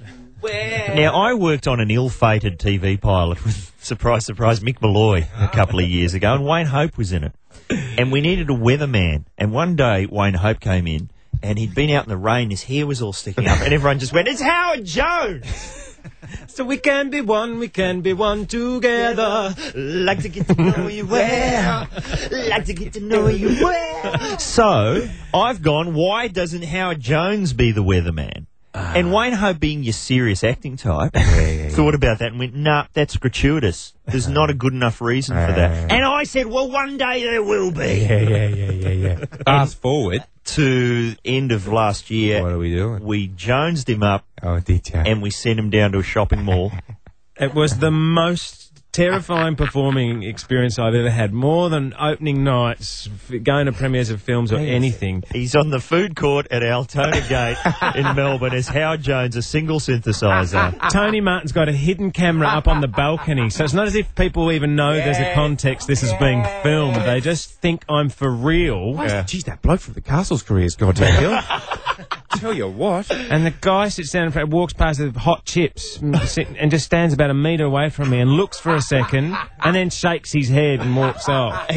Now, I worked on an ill-fated T V pilot with, surprise, surprise, Mick Malloy a couple of years ago, and Wayne Hope was in it. And we needed a weatherman. And one day, Wayne Hope came in, and he'd been out in the rain, his hair was all sticking up, and everyone just went, it's Howard Jones! So we can be one, we can be one together. Like to get to know you well. Like to get to know you well. So, I've gone, why doesn't Howard Jones be the weatherman? And Wayne Hope, being your serious acting type, thought about that and went, nah, that's gratuitous. There's not a good enough reason for that. And I said, well, one day there will be. Yeah, yeah, yeah, yeah, yeah. Fast forward. To end of last year, What are we doing? we jonesed him up Oh, did you? and we sent him down to a shopping mall. It was the most terrifying performing experience I've ever had. More than opening nights, f- going to premieres of films or anything. He's on the food court at Altona Gate in Melbourne as Howard Jones, a single synthesizer. Tony Martin's got a hidden camera up on the balcony, so it's not as if people even know there's a context this is being filmed. They just think I'm for real. Yeah. Geez, that bloke from the Castle's career is goddamn ill. Tell you what. And the guy sits down in front, walks past with hot chips mm, sit- and just stands about a metre away from me and looks for a second and then shakes his head and walks off.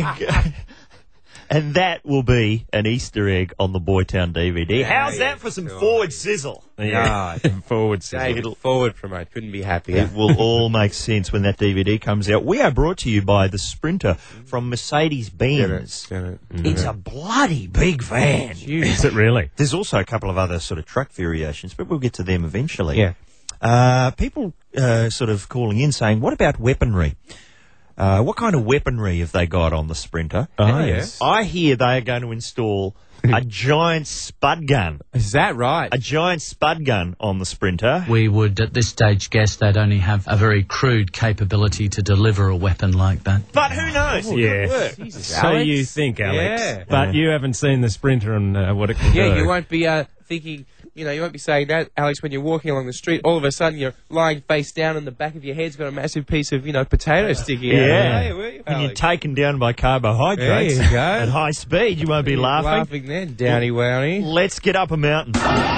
And that will be an Easter egg on the Boytown D V D. How's that for some forward sizzle? Yeah. Forward sizzle. David, forward promote. Couldn't be happier. It will all make sense when that D V D comes out. We are brought to you by the Sprinter from Mercedes-Benz. Get it, get it. It's a bloody big van. Is it really? There's also a couple of other sort of truck variations, but we'll get to them eventually. Yeah. Uh, people uh, sort of calling in saying, what about weaponry? Uh, what kind of weaponry have they got on the Sprinter? Oh, yes. I hear they are going to install a giant spud gun. Is that right? A giant spud gun on the Sprinter. We would, at this stage, guess they'd only have a very crude capability to deliver a weapon like that. But who knows? Yeah. Jesus, So Alex. you think, Alex. Yeah. But you haven't seen the Sprinter and uh, what it can Yeah, do. you won't be uh, thinking, you know, you won't be saying that, Alex, when you're walking along the street, all of a sudden you're lying face down and the back of your head's got a massive piece of, you know, potato sticking out. Yeah. Hey, where you, And you're Alex? taken down by carbohydrates There you go. at high speed. You won't be You're laughing. laughing then, Downy Wowney. Let's get up a mountain.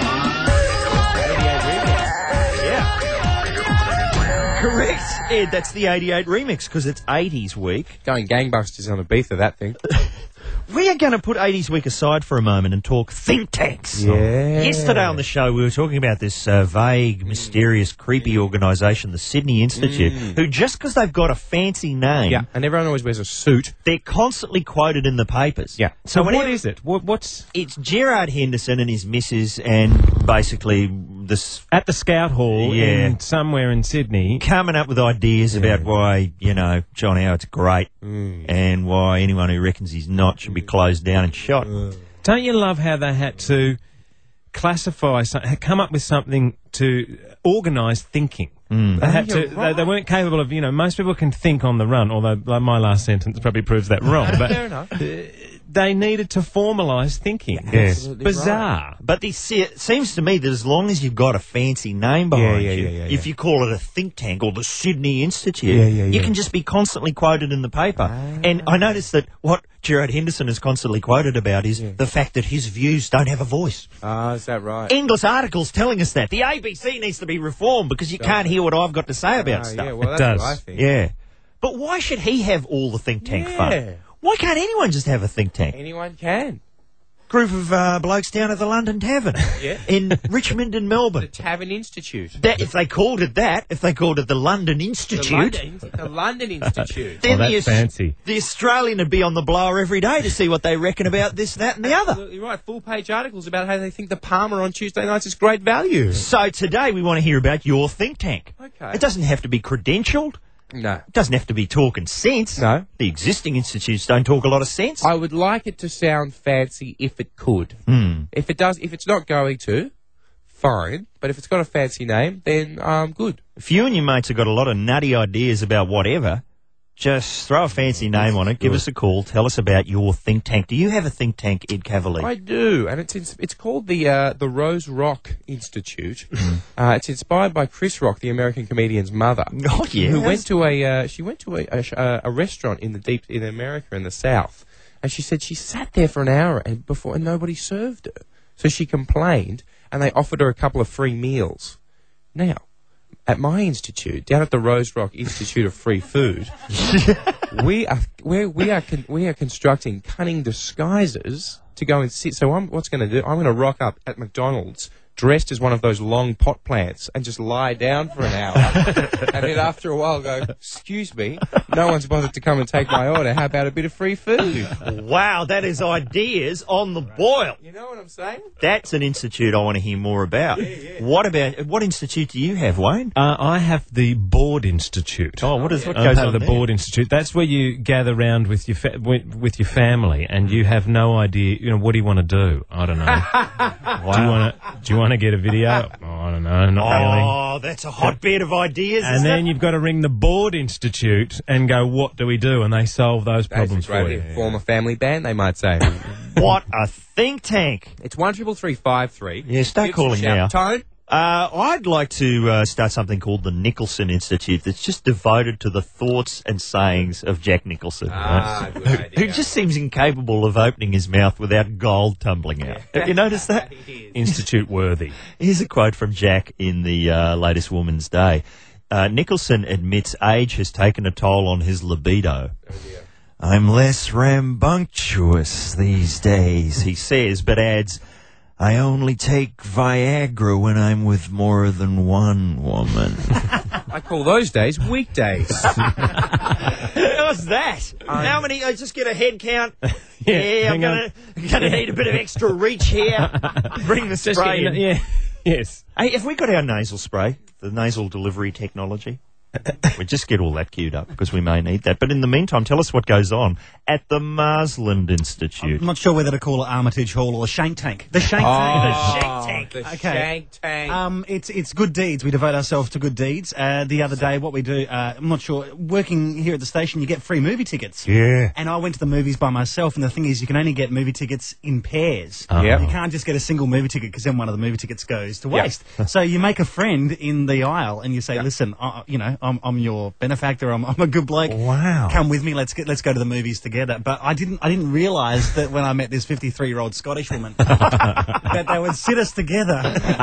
Yeah. Correct, Ed. That's the eighty-eight remix because it's eighties week. Going gangbusters on a beef of that thing. We are going to put eighties Week aside for a moment and talk think tanks. Yeah. Yesterday on the show, we were talking about this uh, vague, mysterious, creepy organisation, the Sydney Institute, Mm. who just because they've got a fancy name, Yeah, and everyone always wears a suit. they're constantly quoted in the papers. Yeah. So what whenever- is it? What, what's It's Gerard Henderson and his missus and basically this at the Scout Hall Yeah. in somewhere in Sydney? coming up with ideas about why, you know, John Howard's great Mm. and why anyone who reckons he's not should be closed down and shot. Don't you love how they had to classify, some- come up with something to organise thinking? They had Oh, to. you're They, right. they weren't capable of. You know, most people can think on the run. Although, like, my last sentence probably proves that wrong. But Fair enough. they needed to formalise thinking. Yes. Absolutely Bizarre. But this, it seems to me that as long as you've got a fancy name behind yeah, you, yeah, yeah, if yeah. you call it a think tank or the Sydney Institute, Yeah, yeah, you yeah. can just be constantly quoted in the paper. And I noticed that what Gerard Henderson is constantly quoted about is the fact that his views don't have a voice. Ah, is that right? English articles telling us that. The A B C needs to be reformed because you can't hear what I've got to say about Ah, stuff. yeah, well, that's does. what I think. Yeah. But why should he have all the think tank Yeah. fun? Why can't anyone just have a think tank? Anyone can. Group of uh, blokes down at the London Tavern Yeah. in Richmond and Melbourne. The Tavern Institute. That, if they called it that, if they called it the London Institute, The London, the London Institute. then Oh, that's the, Aus- fancy. the Australian would be on the blower every day to see what they reckon about this, that, and the other. Absolutely right. Full page articles about how they think the Palmer on Tuesday nights is great value. So today we want to hear about your think tank. Okay. It doesn't have to be credentialed. No. It doesn't have to be talking sense. No. The existing institutes don't talk a lot of sense. I would like it to sound fancy if it could. Hmm. If it does, if it's not going to, fine. But if it's got a fancy name, then um, good. If you and your mates have got a lot of nutty ideas about whatever, just throw a fancy name on it, give us a call, tell us about your think tank. Do you have a think tank, Ed Cavalier? I do, and it's ins- it's called the uh, the Rose Rock Institute. uh, it's inspired by Chris Rock, the American comedian's mother. Oh, yeah. Who went to a uh, she went to a, a, sh- uh, a restaurant in the deep in America in the South, and she said she sat there for an hour and before and nobody served her, so she complained, and they offered her a couple of free meals. Now, at my institute, down at the Rose Rock Institute of Free Food, we are we we are con- we are constructing cunning disguises to go and sit. So I'm what's going to do? I'm going to rock up at McDonald's dressed as one of those long pot plants and just lie down for an hour, and then after a while go, "Excuse me, no one's bothered to come and take my order. How about a bit of free food?" Wow, that is ideas on the boil. You know what I'm saying? That's an institute I want to hear more about. What about what institute do you have, Wayne? Uh, I have the Board Institute. Oh, what is what I goes have on the there? Board Institute. That's where you gather round with your fa- with, with your family, and you have no idea. You know, what do you want to do? I don't know. Do you want to? Do you want to get a video? Oh, I don't know. Not really. Oh, that's a hotbed of ideas. And isn't then it? you've got to ring the Board Institute and go, what do we do? And they solve those That's a problems great for you. idea. Form a family band, they might say. What a think tank. It's one triple three five three. Yeah, start calling now. Tone. Uh, I'd like to uh, start something called the Nicholson Institute that's just devoted to the thoughts and sayings of Jack Nicholson. Ah, right? good Who- idea. Who just seems incapable of opening his mouth without gold tumbling out. Have you noticed that? Institute worthy. Here's a quote from Jack in the uh, latest Woman's Day. Uh, Nicholson admits age has taken a toll on his libido. I'm less rambunctious these days, he says, but adds, I only take Viagra when I'm with more than one woman. I call those days weekdays. How's that? How many? I just get a head count. Yeah, I'm hang gonna, gonna need a bit of extra reach here. Bring the Just spray get- in. yeah. Yes. Hey, have we got our nasal spray, the nasal delivery technology? We just get all that queued up because we may need that. But in the meantime, tell us what goes on at the Marsland Institute. I'm not sure whether to call it Armitage Hall or Shank Tank. The Shank Oh, Tank. the Okay. shank tank. Um, it's it's good deeds. We devote ourselves to good deeds. Uh, the other day, what we do, uh, I'm not sure. Working here at the station, you get free movie tickets. Yeah. And I went to the movies by myself, and the thing is, you can only get movie tickets in pairs. Yep. You can't just get a single movie ticket because then one of the movie tickets goes to Yeah. waste. So you make a friend in the aisle, and you say, "Listen, uh, you know, I'm, I'm your benefactor. I'm, I'm a good bloke. Wow. Come with me. Let's get let's go to the movies together. But I didn't I didn't realise that when I met this fifty-three year old Scottish woman that they would sit us together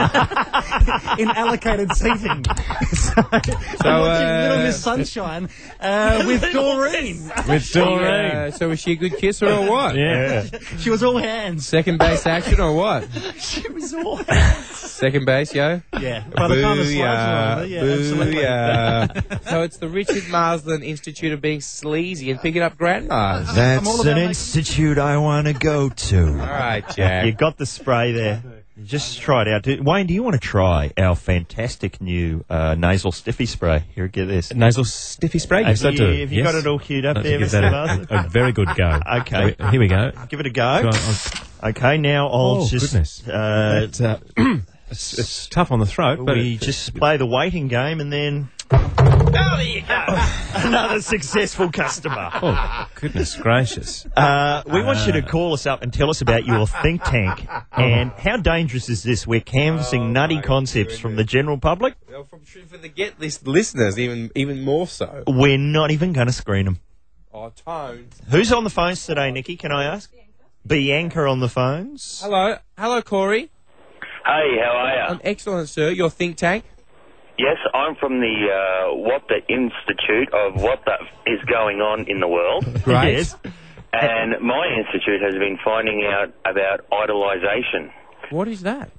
in allocated seating. so, so I'm watching uh, Little Miss Sunshine uh, with Doreen. With Doreen. Uh, so was she a good kisser or what? Yeah. She was all hands. Second base action or what? She was all hands. Second base, yo? Yeah. By the time the slides were Booyah. over, yeah, absolutely. Booyah. So it's the Richard Marsland Institute of being sleazy and picking up grandmas. I'm That's all an about institute I want to go to. All right, Jack. You got the spray there. Just try it out. Do- Wayne, do you want to try our fantastic new uh, nasal stiffy spray? Here, get this. Nasal stiffy spray. Yes, I Have do. you, have you Yes. got it all queued up I'll there, give Mister that Marsden? a, a very good go. Okay. So, here we go. Give it a go. Go on, I'll- Okay, now I'll Oh, just... goodness. Uh, It's, uh, it's, it's tough on the throat, but we it- just play the waiting game and then... Oh, there you go. Another successful customer. oh, goodness gracious. Uh, we want you to call us up and tell us about your think tank and how dangerous is this? We're canvassing Oh, nutty my concepts from the general public. Well, from, for the get list listeners, even even more so. We're not even going to screen them. Oh, Tone. Who's on the phones today, Nikki? Can I ask? Bianca on the phones. Hello. Hello, Corey. Hey, how are you? Um, excellent, sir. Your think tank? Yes, I'm from the uh, What the Institute of What the is going on in the world. Great. Yes. And my institute has been finding out about idolisation. What is that?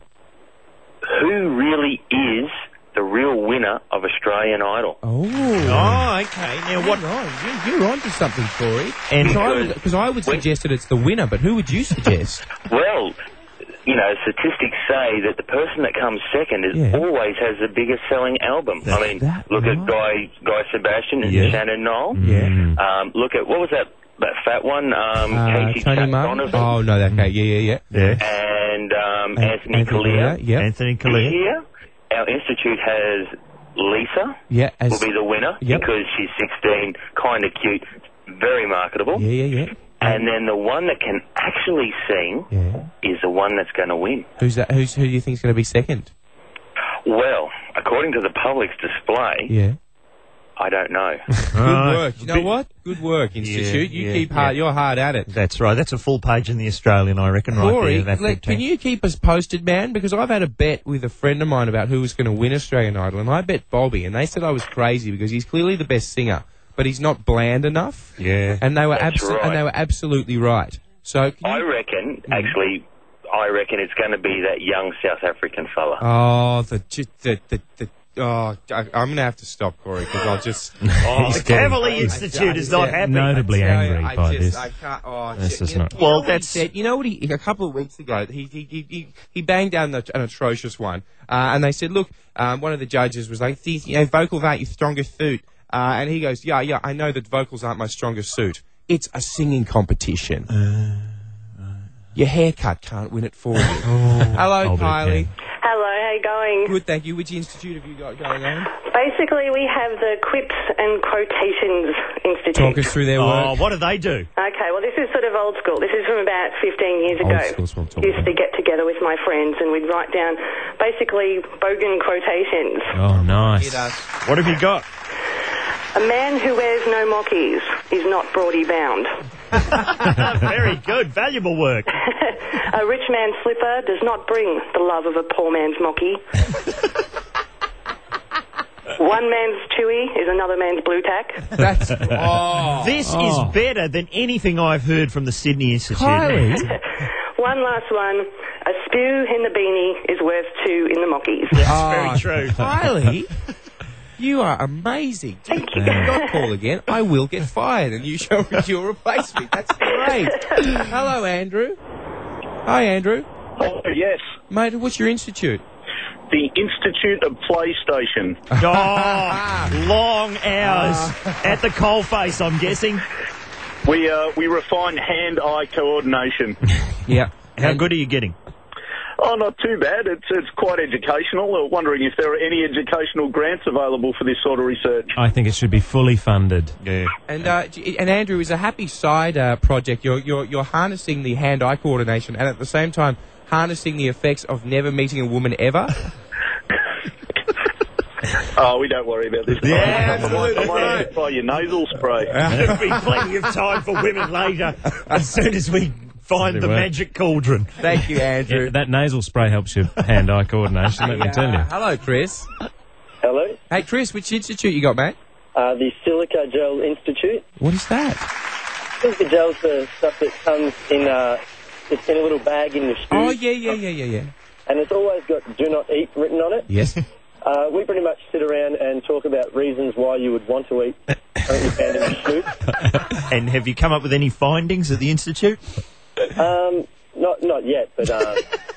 Who really is the real winner of Australian Idol? Oh. Oh, okay. Now, what... What? You, you're onto something, Corey. And- Because I, would- 'cause I would suggest that it's the winner, but who would you suggest? Well, you know, statistics say that the person that comes second is Yeah. always has the biggest selling album. I mean, that look right? at Guy Guy Sebastian and Yeah. Shannon Knoll. Yeah. Um, look at, what was that, that fat one? Um, Uh, Casey Tony Martin? Donovan. Oh, no, okay. Yeah, yeah, yeah. Yeah. And um, An- Anthony Kalia. Yeah. Anthony This Kalia. year, our institute has Lisa, Yeah. As, will be the winner Yep. because she's sixteen, kind of cute, very marketable. yeah, yeah, yeah. And then the one that can actually sing Yeah. is the one that's going to win. Who's that? Who's, who do you think's going to be second? Well, according to the public's display, Yeah. I don't know. Good work. You know bit- what? Good work, Institute. you yeah, keep hard. yeah. You're hard at it. That's right. That's a full page in the Australian, I reckon, right Corey, there. That like, think can tank. you keep us posted, man? Because I've had a bet with a friend of mine about who was going to win Australian Idol, and I bet Bobby, and they said I was crazy because he's clearly the best singer, but he's not bland enough. Yeah. And they were That's abso- right. and they were absolutely right. So can I you- reckon, actually, I reckon it's going to be that young South African fella. Oh, the the the, the, the oh, I, I'm going to have to stop, Corey, because I'll just. Oh, the Cavalier Institute is not happy. Notably I tell you, angry I by just, this. I can't. Oh, This shit. is You know- not- you know Well, what he that's- said- you know what he a couple of weeks ago he he he he, he banged down the, an atrocious one, uh, and they said, look, um, one of the judges was like, "These, you know, vocals aren't your strongest suit," uh, and he goes, "Yeah, yeah, I know that vocals aren't my strongest suit. It's a singing competition. Your haircut can't win it for you." Hello, I'll do it, Kylie. Hello, how you going? Good, thank you. Which institute have you got going on? Basically, we have the Quips and Quotations Institute. Talk us through their Oh, work. what do they do? Okay, well, this is sort of old school. This is from about fifteen years Old ago. school's what I'm talking Used to get together with my friends and we'd write down basically bogan quotations. Oh, nice. Hit us. What have you got? A man who wears no mockies is not broady bound. Very good. Valuable work. A rich man's slipper does not bring the love of a poor man's mocky. One man's chewy is another man's blue tack. That's oh. This Oh. is better than anything I've heard from the Sydney Institute. Kylie. One last one. A spew in the beanie is worth two in the mockies. That's Oh, very true. Kylie, you are amazing. Thank you. Not call again. I will get fired, and you shall you'll replace me. That's great. Hello, Andrew. Hi, Andrew. Oh, yes. Mate, what's your institute? The Institute of PlayStation. Oh, long hours at the coalface, I'm guessing. We uh, we refine hand-eye coordination. Yeah. How good are you getting? Oh, not too bad. It's it's quite educational. Uh, wondering if there are any educational grants available for this sort of research. I think it should be fully funded. Yeah. And uh, j- and Andrew, is a happy side uh, project. You're you're you're harnessing the hand-eye coordination, and at the same time harnessing the effects of never meeting a woman ever. Oh, we don't worry about this. Yeah, I might, I might have to try your nasal spray. There'll be plenty of time for women later, as soon as we find the Well. magic cauldron. Thank you, Andrew. Yeah, that nasal spray helps your hand-eye coordination, let me Uh, tell you. Hello, Chris. Hello, Hey, Chris, which institute you got, mate? uh, the Silica Gel Institute. What is that? Silica gel's the stuff that comes in, uh, it's in a little bag in your shoe. Oh, yeah, yeah, yeah, yeah, yeah. And it's always got "do not eat" written on it. Yes. Uh, we pretty much sit around and talk about reasons why you would want to eat something you found in your shoe. And have you come up with any findings at the Institute? Um, not not yet, but uh,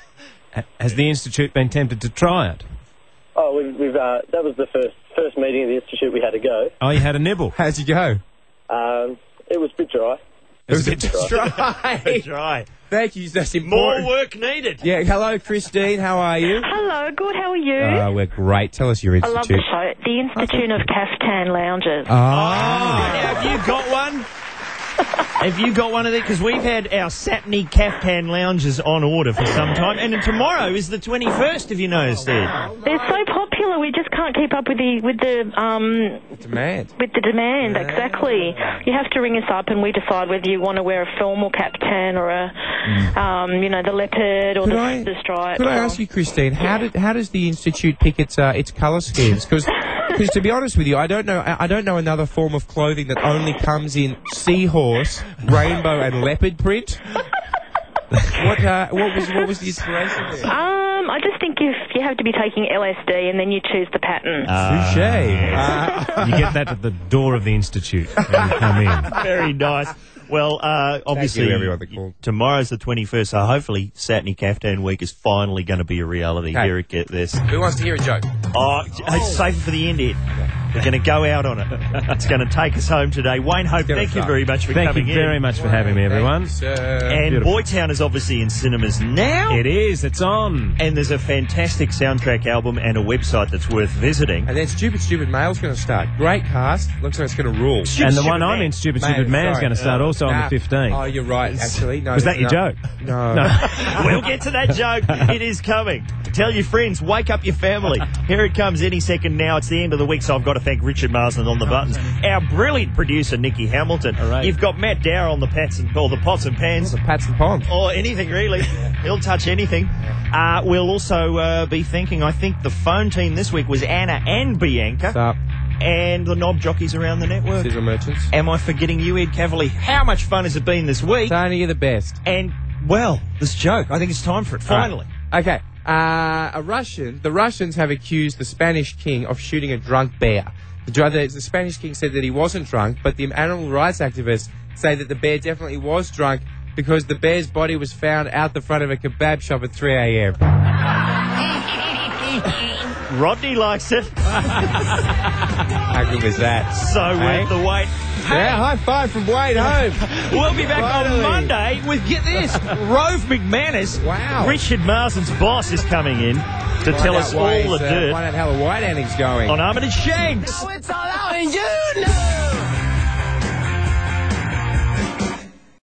Has the Institute been tempted to try it? oh, we've, we've uh, that was the first first meeting of the institute we had to go. Oh, you had a nibble. How'd you go? Um, it was a bit dry. It was a bit dry. dry. Dry. Thank you, that's More important. work needed. Yeah, hello, Christine, how are you? Hello, good, how are you? Uh, we're great. Tell us your I love the institute. show. The Institute of Caftan Lounges. Ah. Oh, now, have you got one? Have you got one of these? Because we've had our Satney Caftan lounges on order for some time, and tomorrow is the twenty-first. Have you noticed, Ed? They're so popular, we just can't keep up with the with the um Demand. with the demand. Exactly. You have to ring us up, and we decide whether you want to wear a formal caftan or a, um, you know, the leopard or Could the, I- the stripe. Could I ask you, Christine, how did how does the institute pick its uh, its colour schemes? Because to be honest with you, I don't know I I don't know another form of clothing that only comes in seahorse, rainbow, and leopard print. what uh, what was what was the inspiration there? Um, I just think if you have to be taking L S D and then you choose the pattern. Touche. Uh, You get that at the door of the Institute when you come in. Very nice. Well, uh, obviously, you, everyone that called. tomorrow's the twenty-first, so hopefully Satney Caftan Week is finally going to be a reality Hey. here at Get This. Who wants to hear a joke? Oh, oh. Save it for the end, Ed. We're going to go out on it. It's going to take us home today. Wayne Hope, gonna thank you suck. very much for Thank coming you in. very much for having me, everyone. Thank you, sir. And Beautiful. Boytown is obviously in cinemas now. It is, it's on. And there's a fantastic soundtrack album and a website that's worth visiting. And then Stupid Stupid Mail's going to start. Great cast. Looks like it's going to rule. And the Stupid one I'm Man. in, Stupid Man, Stupid Man, is sorry. going to start also on Nah. the fifteenth. Oh, you're right, actually. No, Was that your no. joke? No. We'll get to that joke. It is coming. Tell your friends. Wake up your family. Here it comes any second now. It's the end of the week, so I've got to thank Richard Marsden on the buttons. Our brilliant producer, Nikki Hamilton. All right. You've got Matt Dower on the pats and, or the pots and pans. The Pats and Ponds. Or anything, really. He'll touch anything. Uh, we'll also uh, be thanking, I think, the phone team this week was Anna and Bianca. What's up? And the knob jockeys around the network. Sizzle Merchants. Am I forgetting you, Ed Cavalier? How much fun has it been this week? Tony, you're the best. And, well, this joke, I think it's time for it, finally. Okay. Uh, a Russian, the Russians have accused the Spanish king of shooting a drunk bear. The, dr- the, the Spanish king said that he wasn't drunk, but the animal rights activists say that the bear definitely was drunk because the bear's body was found out the front of a kebab shop at three a.m. Rodney likes it. How good was that? So Hey? worth the wait. Yeah, high five from Wade Home. We'll be back Finally. on Monday with, get this, Rove McManus. Wow. Richard Marsden's boss is coming in to Find tell out us why all the he's, uh, dirt Find out how the White Anning's going. on Armitage Shanks. It's all out and you know.